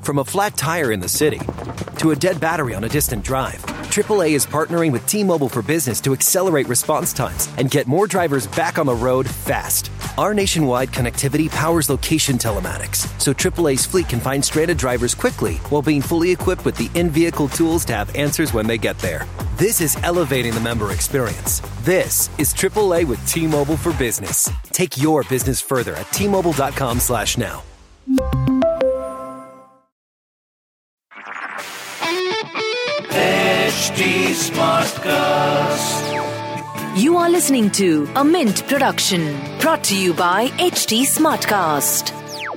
From a flat tire in the city to a dead battery on a distant drive, AAA is partnering with T-Mobile for Business to accelerate response times and get more drivers back on the road fast. Our nationwide connectivity powers location telematics, so AAA's fleet can find stranded drivers quickly while being fully equipped with the in-vehicle tools to have answers when they get there. This is elevating the member experience. This is AAA with T-Mobile for Business. Take your business further at T-Mobile.com/now. HT Smartcast. You are listening to a Mint production brought to you by HT Smartcast.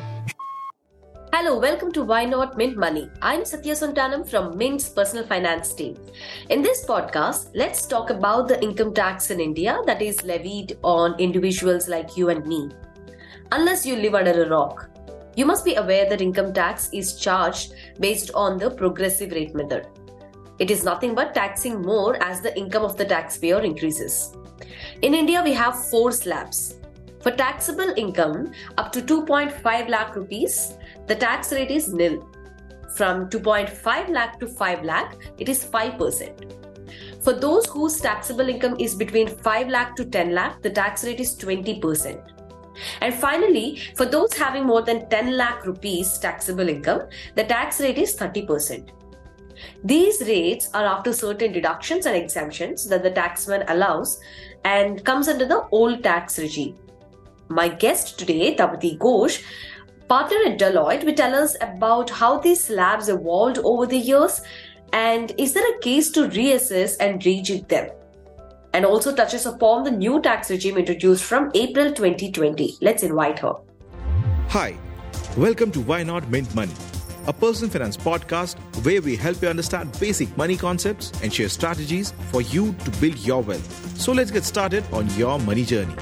Hello, welcome to Why Not Mint Money. I'm Satya Sontanam from Mint's personal finance team. In this podcast, let's talk about the income tax in India that is levied on individuals like you and me. Unless you live under a rock, you must be aware that income tax is charged based on the progressive rate method. It is nothing but taxing more as the income of the taxpayer increases. In India, we have 4 slabs. For taxable income up to 2.5 lakh rupees, the tax rate is nil. From 2.5 lakh to 5 lakh, it is 5%. For those whose taxable income is between 5 lakh to 10 lakh, the tax rate is 20%. And finally, for those having more than 10 lakh rupees taxable income, the tax rate is 30%. These rates are after certain deductions and exemptions that the taxman allows and comes under the old tax regime. My guest today, Tapti Ghosh, partner at Deloitte, will tell us about how these slabs evolved over the years and is there a case to reassess and rejig them? And also touches upon the new tax regime introduced from April 2020. Let's invite her. Hi, welcome to Why Not Mint Money, a personal finance podcast where we help you understand basic money concepts and share strategies for you to build your wealth. So let's get started on your money journey.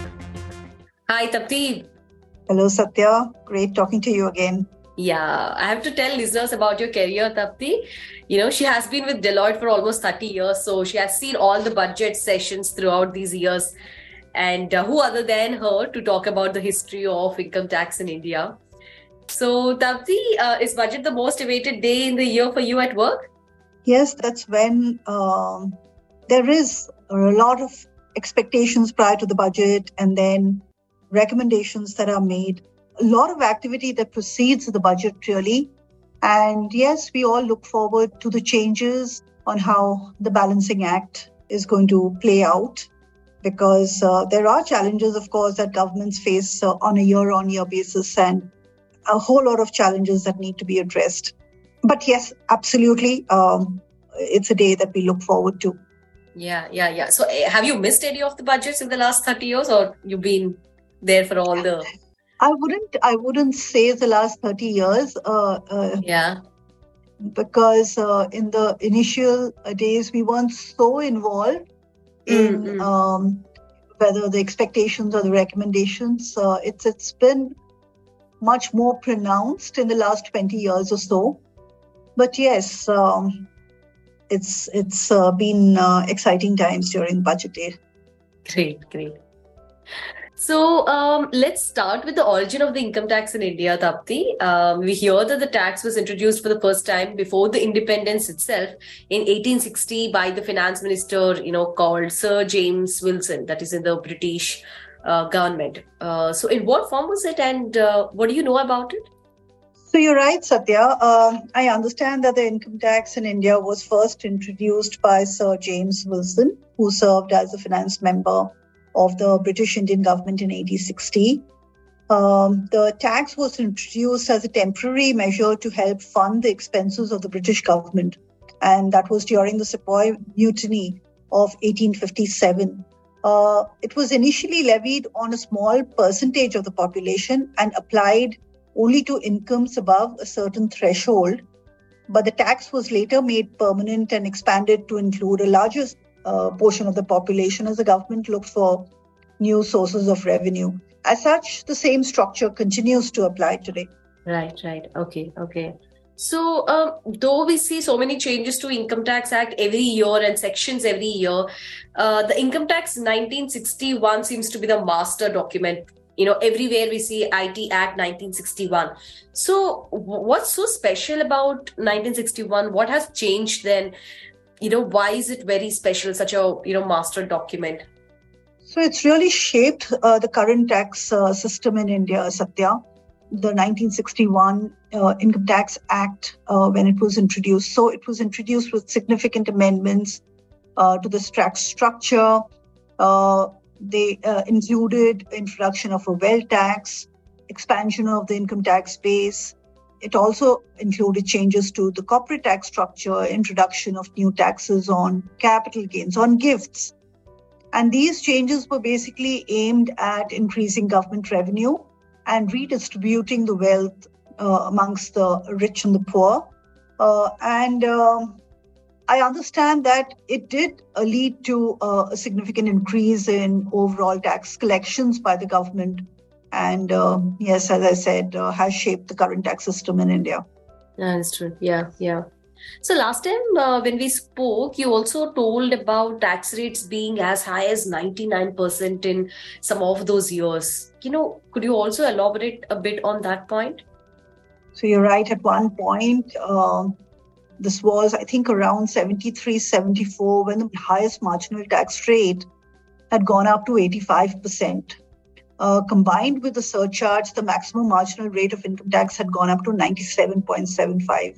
Hi, Tapti. Hello, Satya. Great talking to you again. Yeah, I have to tell listeners about your career, Tapti. You know, she has been with Deloitte for almost 30 years, so she has seen all the budget sessions throughout these years. And who other than her to talk about the history of income tax in India? So, Tapti, is budget the most awaited day in the year for you at work? Yes, that's when there is a lot of expectations prior to the budget and then recommendations that are made. A lot of activity that precedes the budget, really. And yes, we all look forward to the changes on how the Balancing Act is going to play out because there are challenges, of course, that governments face on a year-on-year basis and a whole lot of challenges that need to be addressed. But yes, absolutely, it's a day that we look forward to. Yeah. So have you missed any of the budgets in the last 30 years or you've been there for all the... I wouldn't say the last 30 years. Because in the initial days, we weren't so involved in whether the expectations or the recommendations. It's been much more pronounced in the last 20 years or so. But yes, it's been exciting times during budget day. Great. So let's start with the origin of the income tax in India, Tapti. We hear that the tax was introduced for the first time before the independence itself in 1860 by the finance minister, called Sir James Wilson, that is in the British government. So in what form was it and what do you know about it? So you're right, Satya. I understand that the income tax in India was first introduced by Sir James Wilson, who served as a finance member of the British Indian government in 1860. The tax was introduced as a temporary measure to help fund the expenses of the British government. And that was during the Sepoy Mutiny of 1857. It was initially levied on a small percentage of the population and applied only to incomes above a certain threshold. But the tax was later made permanent and expanded to include a larger portion of the population as the government looked for new sources of revenue. As such, the same structure continues to apply today. Right. Okay. So, though we see so many changes to Income Tax Act every year and sections every year, the Income Tax 1961 seems to be the master document everywhere we see IT Act 1961. So what's so special about 1961? What has changed then? Why is it very special, such a, master document? So it's really shaped the current tax system in India, Satya. The 1961 Income Tax Act, when it was introduced. So it was introduced with significant amendments to the tax structure. They included introduction of a wealth tax, expansion of the income tax base. It also included changes to the corporate tax structure, introduction of new taxes on capital gains, on gifts. And these changes were basically aimed at increasing government revenue and redistributing the wealth amongst the rich and the poor. I understand that it did lead to a significant increase in overall tax collections by the government. And yes, as I said, has shaped the current tax system in India. That's true. Yeah. So last time when we spoke, you also told about tax rates being as high as 99% in some of those years. Could you also elaborate a bit on that point? So you're right. At one point, this was, I think, around 73, 74, when the highest marginal tax rate had gone up to 85%. Combined with the surcharge, the maximum marginal rate of income tax had gone up to 97.75.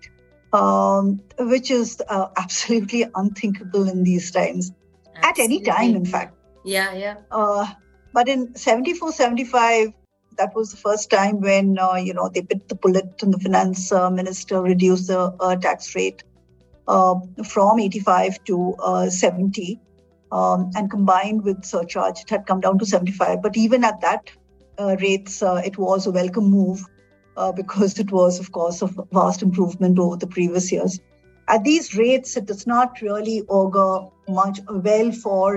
Which is absolutely unthinkable in these times. Absolutely. At any time, in fact. Yeah. But in 74, 75, that was the first time when, they bit the bullet and the finance minister reduced the tax rate from 85 to 70. And combined with surcharge, it had come down to 75. But even at that rates, it was a welcome move. Because it was, of course, a vast improvement over the previous years. At these rates, it does not really augur much well for,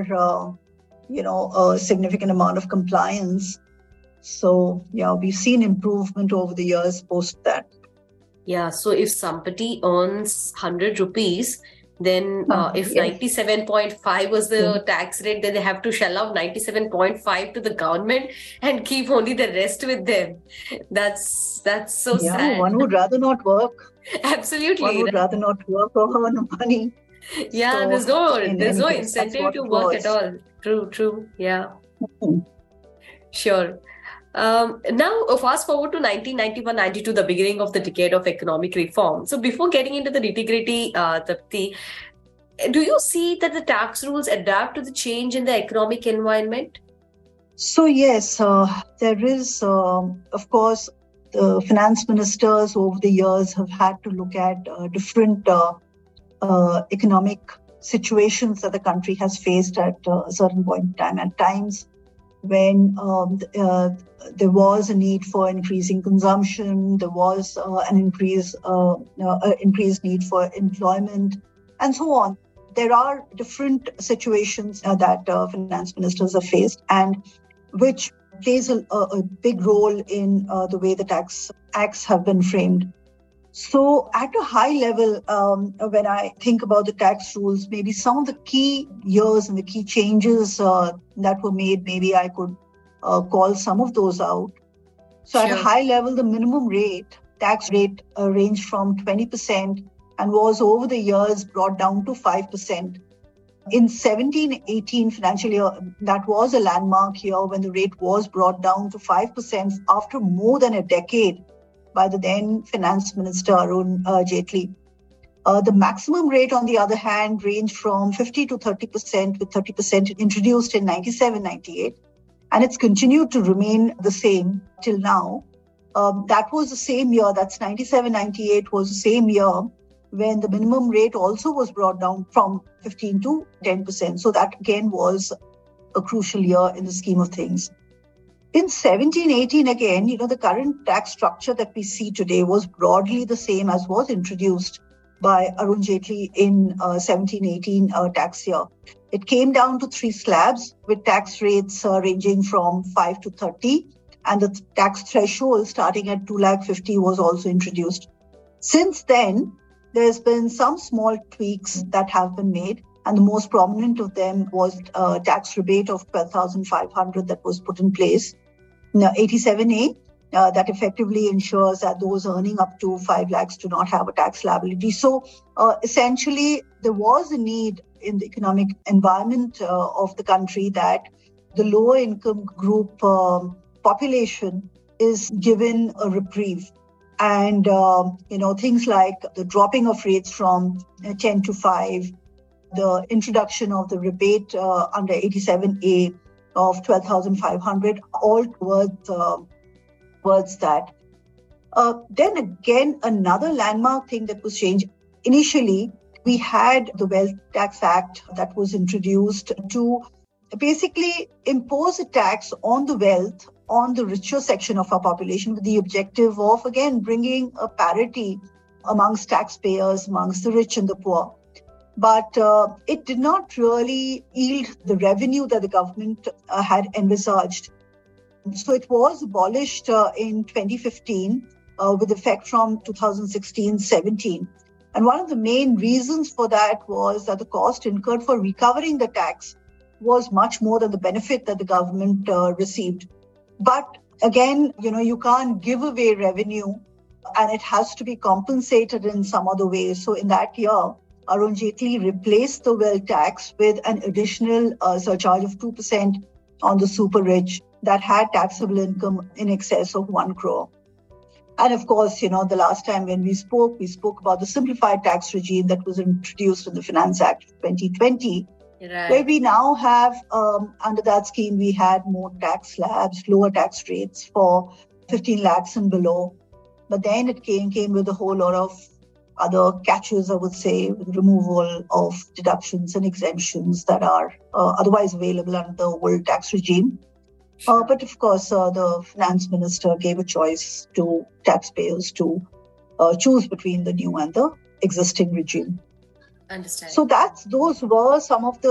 a significant amount of compliance. So, we've seen improvement over the years post that. Yeah, so if somebody earns 100 rupees, then if 97.5 was the tax rate, then they have to shell out 97.5 to the government and keep only the rest with them. That's so sad. One would rather not work. Absolutely. One would rather not work or earn money. Yeah, so there's no incentive to work at all. True. Yeah. Mm-hmm. Sure. Now, fast forward to 1991-92, the beginning of the decade of economic reform. So before getting into the nitty-gritty, Tapti, do you see that the tax rules adapt to the change in the economic environment? So yes, there is, of course, the finance ministers over the years have had to look at different economic situations that the country has faced at a certain point in time. At times, when there was a need for increasing consumption, there was an increased need for employment, and so on. There are different situations that finance ministers have faced, and which plays a big role in the way the tax acts have been framed. So at a high level, when I think about the tax rules, maybe some of the key years and the key changes that were made, maybe I could call some of those out. So Sure. At a high level, the minimum tax rate ranged from 20% and was over the years brought down to 5%. In 17-18 financial year, that was a landmark year when the rate was brought down to 5% after more than a decade by the then finance minister Arun Jaitley. The maximum rate, on the other hand, ranged from 50 to 30%, with 30% introduced in 97-98. And it's continued to remain the same till now. That was the same year, that's 97-98 was the same year when the minimum rate also was brought down from 15 to 10%. So that again was a crucial year in the scheme of things. In 17-18 again, the current tax structure that we see today was broadly the same as was introduced by Arun Jaitley in 17-18 tax year. It came down to 3 slabs with tax rates ranging from 5 to 30, and the tax threshold starting at 250,000 was also introduced. Since then, there's been some small tweaks that have been made, and the most prominent of them was a tax rebate of 12,500 that was put in place. 87A that effectively ensures that those earning up to 5 lakhs do not have a tax liability. So essentially, there was a need in the economic environment of the country that the lower income group population is given a reprieve. And, things like the dropping of rates from 10 to 5, the introduction of the rebate under 87A of 12,500, all towards that. Then again, another landmark thing that was changed. Initially, we had the Wealth Tax Act that was introduced to basically impose a tax on the wealth on the richer section of our population with the objective of, again, bringing a parity amongst taxpayers, amongst the rich and the poor. But it did not really yield the revenue that the government had envisaged. So it was abolished in 2015 with effect from 2016-17. And one of the main reasons for that was that the cost incurred for recovering the tax was much more than the benefit that the government received. But again, you can't give away revenue and it has to be compensated in some other way. So in that year, Arun Jaitley replaced the wealth tax with an additional surcharge of 2% on the super rich that had taxable income in excess of 1 crore. And of course, the last time when we spoke about the simplified tax regime that was introduced in the Finance Act of 2020, right, where we now have, under that scheme, we had more tax slabs, lower tax rates for 15 lakhs and below. But then it came with a whole lot of other catches, I would say, with removal of deductions and exemptions that are otherwise available under the old tax regime. But of course, the finance minister gave a choice to taxpayers to choose between the new and the existing regime. Understand. So those were some of the,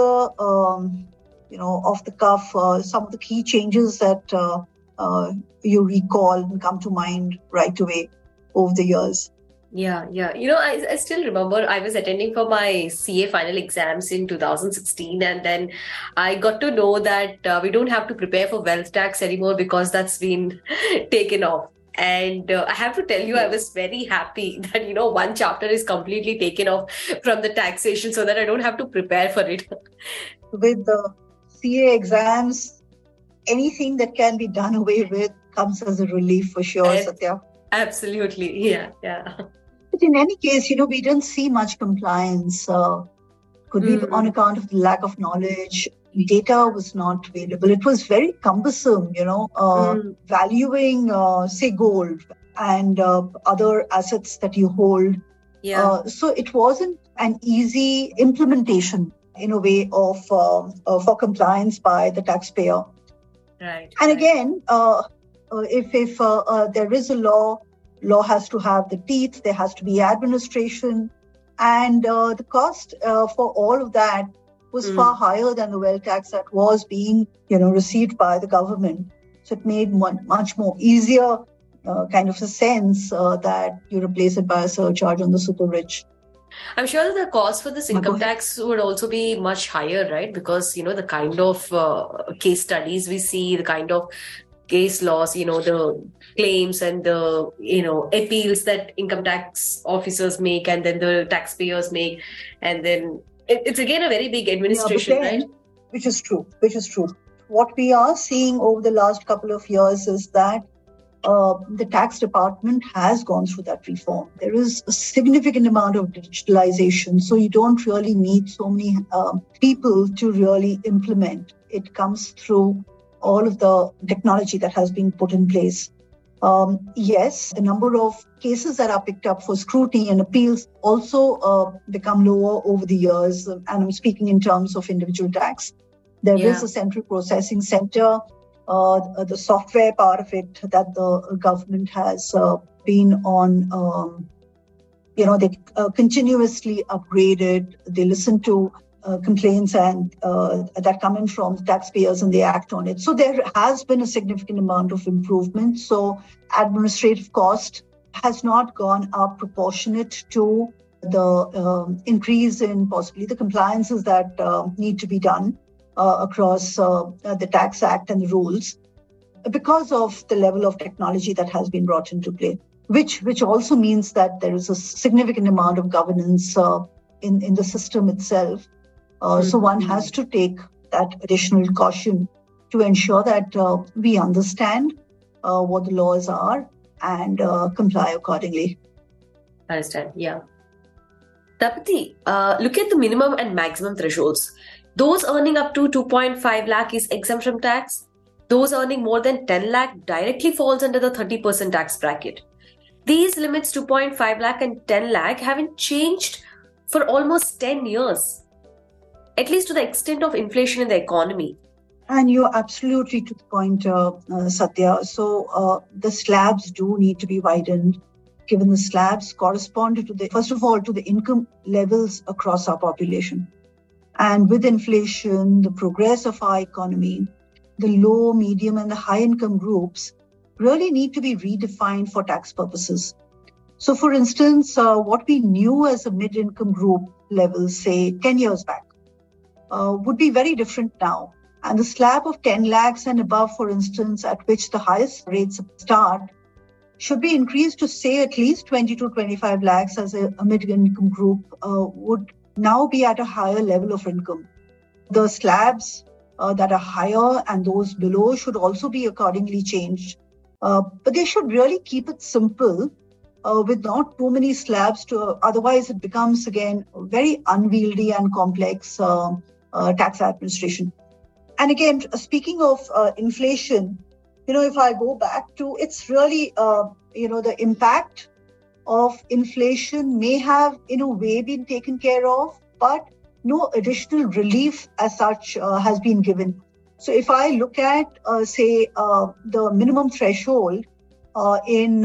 off the cuff, some of the key changes that you recall and come to mind right away over the years. Yeah. I still remember I was attending for my CA final exams in 2016, and then I got to know that we don't have to prepare for wealth tax anymore because that's been taken off. And I have to tell you, I was very happy that, one chapter is completely taken off from the taxation so that I don't have to prepare for it. With the CA exams, anything that can be done away with comes as a relief for sure, Satya. Absolutely. Yeah. But in any case, we didn't see much compliance. Could be on account of the lack of knowledge. Data was not available. It was very cumbersome, valuing, say, gold and other assets that you hold. Yeah. So it wasn't an easy implementation in a way of for compliance by the taxpayer. Right. And again, if there is a law has to have the teeth, there has to be administration, and the cost for all of that was far higher than the wealth tax that was being, received by the government. So it made much more easier kind of a sense that you replace it by a surcharge on the super rich. I'm sure that the cost for this income tax would also be much higher, right? Because, the kind of case studies we see, the kind of case laws, the claims and the, appeals that income tax officers make and then the taxpayers make. And then it's again a very big administration, right? Which is true. What we are seeing over the last couple of years is that the tax department has gone through that reform. There is a significant amount of digitalization, so you don't really need so many people to really implement. It comes through all of the technology that has been put in place. Yes, the number of cases that are picked up for scrutiny and appeals also become lower over the years. And I'm speaking in terms of individual tax. There is a central processing center, the software part of it that the government has been on, they continuously upgraded. They listen to complaints and that come in from taxpayers and they act on it. So there has been a significant amount of improvement. So administrative cost has not gone up proportionate to the increase in possibly the compliances that need to be done across the Tax Act and the rules. because of the level of technology that has been brought into play, which also means that there is a significant amount of governance in the system itself. So one has to take that additional caution to ensure that we understand what the laws are and comply accordingly. Understand, yeah. Tapati, look at the minimum and maximum thresholds. Those earning up to 2.5 lakh is exempt from tax. Those earning more than 10 lakh directly falls under the 30% tax bracket. These limits 2.5 lakh and 10 lakh haven't changed for almost 10 years, at least to the extent of inflation in the economy. And you're absolutely to the point, Satya. So the slabs do need to be widened, given the slabs correspond to first of all, to the income levels across our population. And with inflation, the progress of our economy, the low, medium, and the high income groups really need to be redefined for tax purposes. So, for instance, what we knew as a mid-income group level, say 10 years back, would be very different now. And the slab of 10 lakhs and above, for instance, at which the highest rates start, should be increased to, say, at least 20 to 25 lakhs as a mid-income group would now be at a higher level of income. The slabs that are higher and those below should also be accordingly changed. But they should really keep it simple with not too many slabs, otherwise it becomes, again, very unwieldy and complex tax administration. And again, speaking of inflation, if I go back to, it's really, the impact of inflation may have, in a way, been taken care of, but no additional relief as such has been given. So if I look at, say, the minimum threshold in,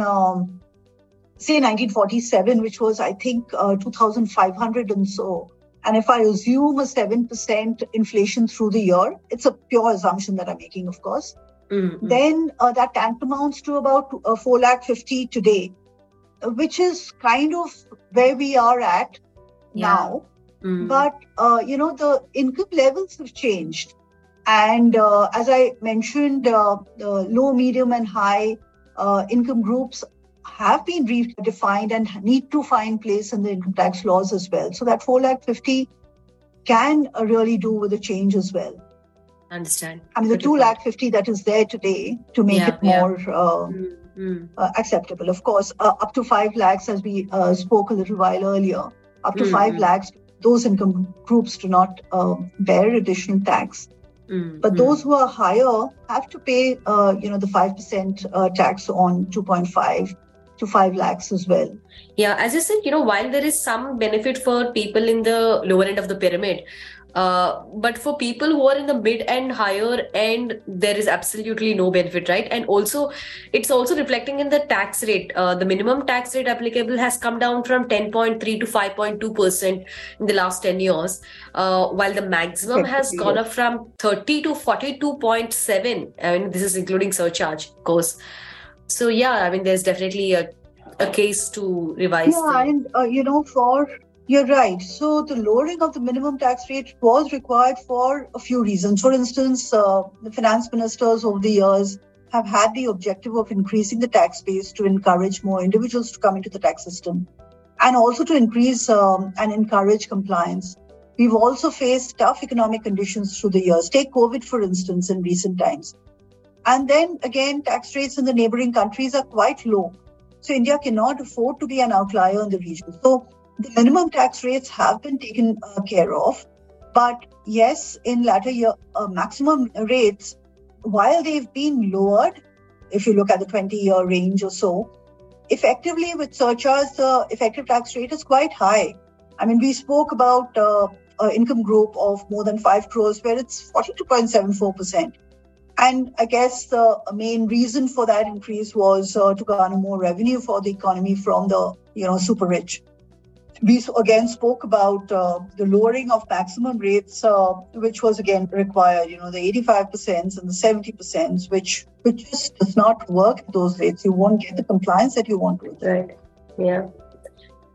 say, 1947, which was, I think, 2,500 and so, and if I assume a 7% inflation through the year, it's a pure assumption that I'm making, of course, then that tantamounts to about 4,50,000 today, which is kind of where we are at now. But, the income levels have changed. And as I mentioned, the low, medium and high income groups have been redefined and need to find place in the income tax laws as well. So that 4,50,000 can really do with a change as well. Understand. I mean, the 2,50,000 that is there today to make it more acceptable. Of course, up to 5 lakhs, as we spoke a little while earlier, up to 5 lakhs, those income groups do not bear additional tax. But those who are higher have to pay, the 5% tax on 2.5 to 5 lakhs as well. Yeah, as you said, while there is some benefit for people in the lower end of the pyramid, but for people who are in the mid and higher end, there is absolutely no benefit, right? And also, it's also reflecting in the tax rate. The minimum tax rate applicable has come down from 10.3 to 5.2% in the last 10 years, while the maximum has gone up from 30 to 42.7. I mean, this is including surcharge, of course. So, there's definitely a case to revise. You're right. So the lowering of the minimum tax rate was required for a few reasons. For instance, the finance ministers over the years have had the objective of increasing the tax base to encourage more individuals to come into the tax system and also to increase and encourage compliance. We've also faced tough economic conditions through the years. Take COVID, for instance, in recent times. And then again, tax rates in the neighboring countries are quite low. So India cannot afford to be an outlier in the region. So the minimum tax rates have been taken care of. But yes, in latter year, maximum rates, while they've been lowered, if you look at the 20-year range or so, effectively with surcharge, the effective tax rate is quite high. I mean, we spoke about an income group of more than 5 crores where it's 42.74%. And I guess the main reason for that increase was to garner more revenue for the economy from the, super rich. We again spoke about the lowering of maximum rates, which was again required, the 85% and the 70%, which just does not work at those rates. You won't get the compliance that you want with. Right. Yeah.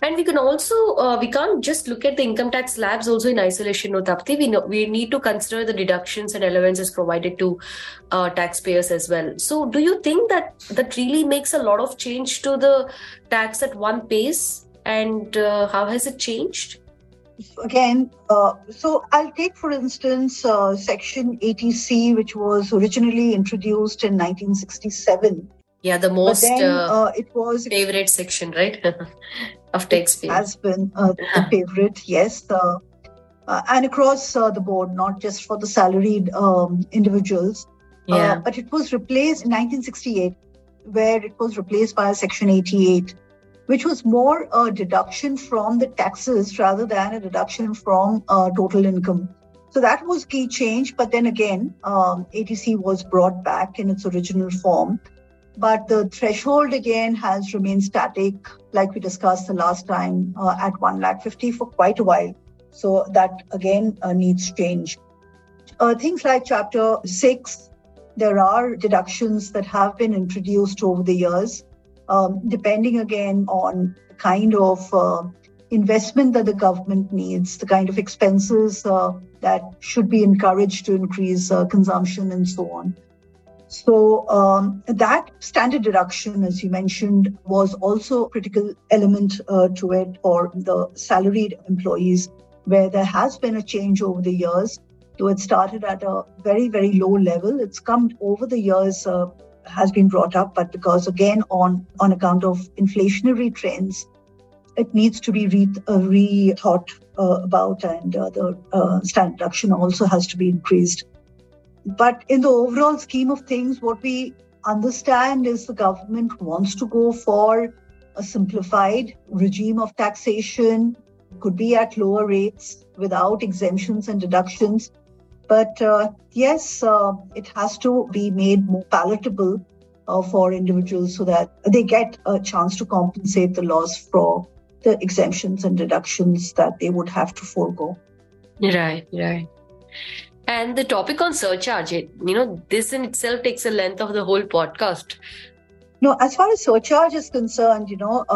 And we can also, we can't just look at the income tax slabs also in isolation, no, Tapti. We need to consider the deductions and allowances provided to taxpayers as well. So do you think that really makes a lot of change to the tax at one pace? And how has it changed? Again, so I'll take, for instance, Section 80C, which was originally introduced in 1967. Yeah, the most it was favorite section, right? Of taxpayers. It has been the favorite, yes. And across the board, not just for the salaried individuals. Yeah. But it was replaced in 1968, where it was replaced by Section 88, which was more a deduction from the taxes rather than a deduction from total income. So that was key change. But then again, 80C was brought back in its original form. But the threshold again has remained static, like we discussed the last time, at 1,50,000 for quite a while. So that again needs change. Things like Chapter 6, there are deductions that have been introduced over the years, depending again on the kind of investment that the government needs, the kind of expenses that should be encouraged to increase consumption and so on. So that standard deduction, as you mentioned, was also a critical element to it for the salaried employees, where there has been a change over the years. Though it started at a very, very low level, it's come over the years, has been brought up, but because again, on account of inflationary trends, it needs to be rethought about, and the standard deduction also has to be increased. But in the overall scheme of things, what we understand is the government wants to go for a simplified regime of taxation, could be at lower rates without exemptions and deductions. But yes, it has to be made more palatable for individuals so that they get a chance to compensate the loss for the exemptions and deductions that they would have to forego. Right. And the topic on surcharge, this in itself takes a length of the whole podcast. No, as far as surcharge is concerned,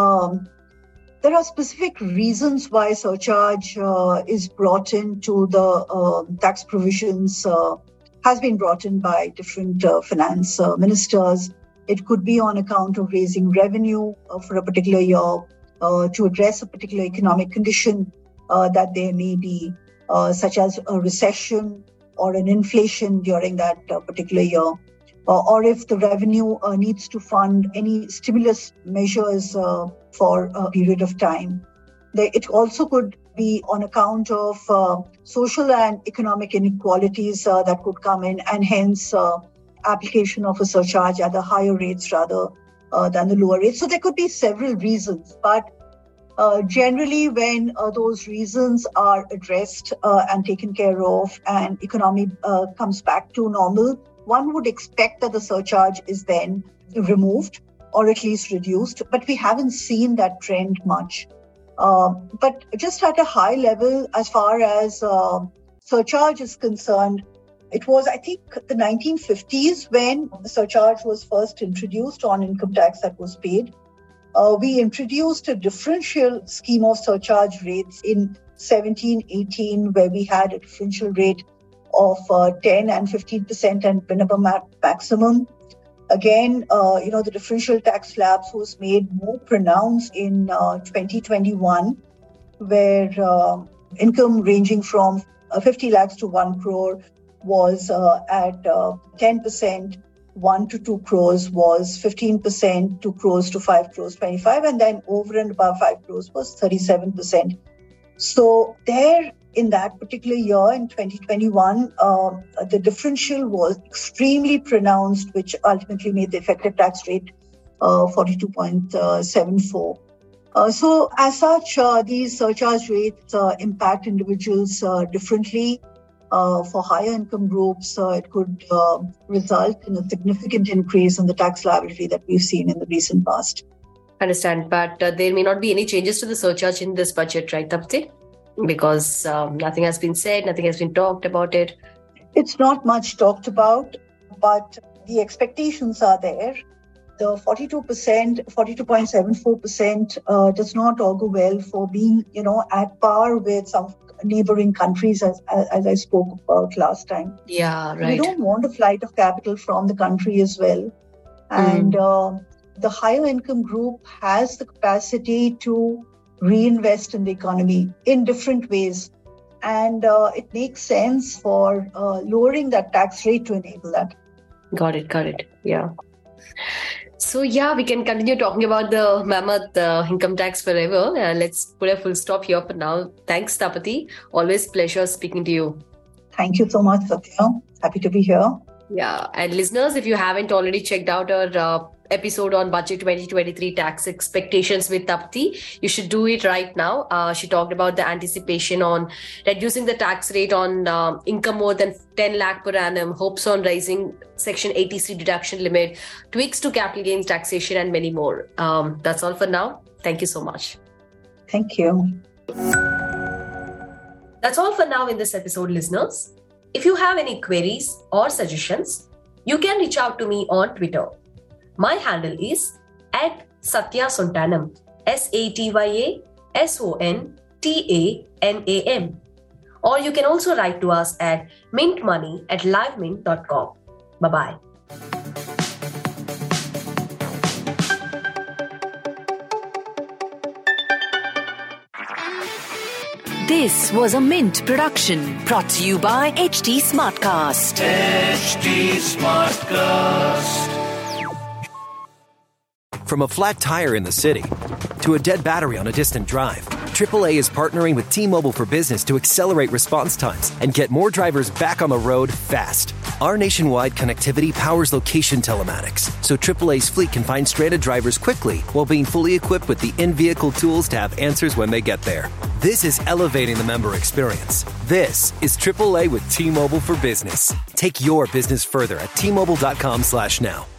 there are specific reasons why surcharge is brought into the tax provisions, has been brought in by different finance ministers. It could be on account of raising revenue for a particular year, to address a particular economic condition that there may be, such as a recession or an inflation during that particular year, or if the revenue needs to fund any stimulus measures for a period of time. It also could be on account of social and economic inequalities that could come in, and hence application of a surcharge at the higher rates rather than the lower rates. So there could be several reasons, but generally, when those reasons are addressed and taken care of, and economy comes back to normal, one would expect that the surcharge is then removed or at least reduced. But we haven't seen that trend much. But just at a high level, as far as surcharge is concerned, it was, I think, the 1950s when the surcharge was first introduced on income tax that was paid. We introduced a differential scheme of surcharge rates in 17-18, where we had a differential rate of 10 and 15% and minimum maximum. Again, the differential tax slabs was made more pronounced in 2021, where income ranging from 50 lakhs to 1 crore was at 10%. 1 to 2 crores was 15%, 2 crores to 5 crores, 25%, and then over and above 5 crores was 37%. So there, in that particular year, in 2021, the differential was extremely pronounced, which ultimately made the effective tax rate 42.74. So as such, these surcharge rates impact individuals differently. For higher income groups, it could result in a significant increase in the tax liability that we've seen in the recent past. Understand, but there may not be any changes to the surcharge in this budget, right, Tapti? Because nothing has been said, nothing has been talked about it. It's not much talked about, but the expectations are there. the 42.74% does not augur well for being, at par with some neighboring countries, as I spoke about last time. Yeah, right. We don't want a flight of capital from the country as well. And the higher income group has the capacity to reinvest in the economy in different ways. And it makes sense for lowering that tax rate to enable that. Got it. Yeah. So we can continue talking about the mammoth income tax forever. Let's put a full stop here for now. Thanks, Tapati. Always pleasure speaking to you. Thank you so much, Satya. Happy to be here. Yeah. And listeners, if you haven't already checked out our episode on Budget 2023 tax expectations with Tapti, you should do it right now. She talked about the anticipation on reducing the tax rate on income more than 10 lakh per annum, hopes on raising Section 80C deduction limit, tweaks to capital gains taxation, and many more. That's all for now. Thank you so much. Thank you. That's all for now in this episode, listeners. If you have any queries or suggestions, you can reach out to me on Twitter. My handle is @SatyaSontanam, SatyaSontanam. Or you can also write to us at mintmoney@livemint.com. Bye-bye. This was a Mint production brought to you by HT Smartcast. HT Smartcast. From a flat tire in the city to a dead battery on a distant drive, AAA is partnering with T-Mobile for Business to accelerate response times and get more drivers back on the road fast. Our nationwide connectivity powers location telematics, so AAA's fleet can find stranded drivers quickly while being fully equipped with the in-vehicle tools to have answers when they get there. This is elevating the member experience. This is AAA with T-Mobile for Business. Take your business further at T-Mobile.com/now.